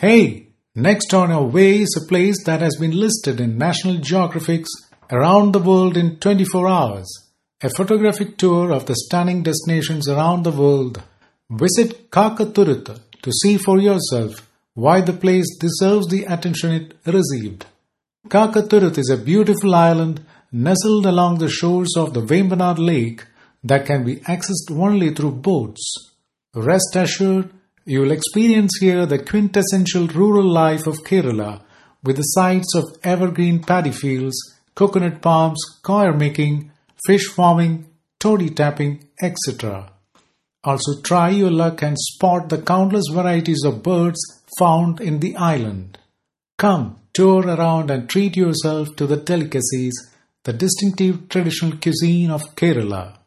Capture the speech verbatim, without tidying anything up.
Hey, next on our way is a place that has been listed in National Geographic's Around the World in twenty-four hours, a photographic tour of the stunning destinations around the world. Visit Kakaturut to see for yourself why the place deserves the attention it received. Kakaturut is a beautiful island nestled along the shores of the Vembanad Lake that can be accessed only through boats. Rest assured, you will experience here the quintessential rural life of Kerala with the sights of evergreen paddy fields, coconut palms, coir making, fish farming, toddy tapping, et cetera. Also try your luck and spot the countless varieties of birds found in the island. Come, tour around and treat yourself to the delicacies, the distinctive traditional cuisine of Kerala.